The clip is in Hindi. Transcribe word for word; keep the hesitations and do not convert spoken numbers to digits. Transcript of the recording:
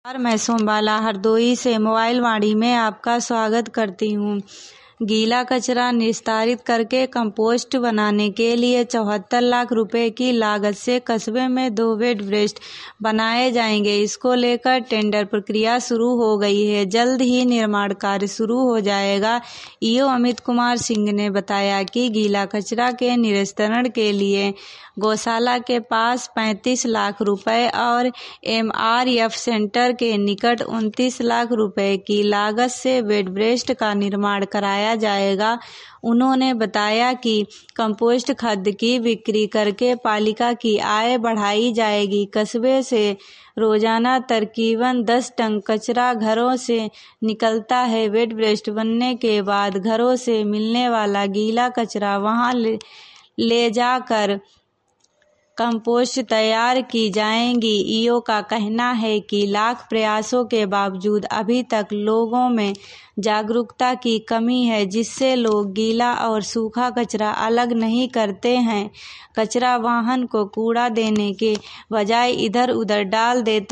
मैं सोमबाला हरदोई से मोबाइल वाणी में आपका स्वागत करती हूँ। गीला कचरा निस्तारित करके कंपोस्ट बनाने के लिए चौहत्तर लाख रुपए की लागत से कस्बे में दो वेट ब्रेस्ट बनाए जाएंगे। इसको लेकर टेंडर प्रक्रिया शुरू हो गई है। जल्द ही निर्माण कार्य शुरू हो जाएगा। ईओ अमित कुमार सिंह ने बताया कि गीला कचरा के निस्तारण के लिए गौशाला के पास पैंतीस लाख रुपए और एमआरएफ सेंटर के निकट उनतीस लाख रुपए की लागत से वेट ब्रेस्ट का निर्माण कराया जाएगा। उन्होंने बताया कि कंपोस्ट खाद की बिक्री करके पालिका की आय बढ़ाई जाएगी। कस्बे से रोजाना तकरीबन दस टन कचरा घरों से निकलता है। वेट ब्रेस्ट बनने के बाद घरों से मिलने वाला गीला कचरा वहां ले, ले जाकर कंपोस्ट तैयार की जाएंगी। ईओ का कहना है कि लाख प्रयासों के बावजूद अभी तक लोगों में जागरूकता की कमी है, जिससे लोग गीला और सूखा कचरा अलग नहीं करते हैं। कचरा वाहन को कूड़ा देने के बजाय इधर उधर डाल देते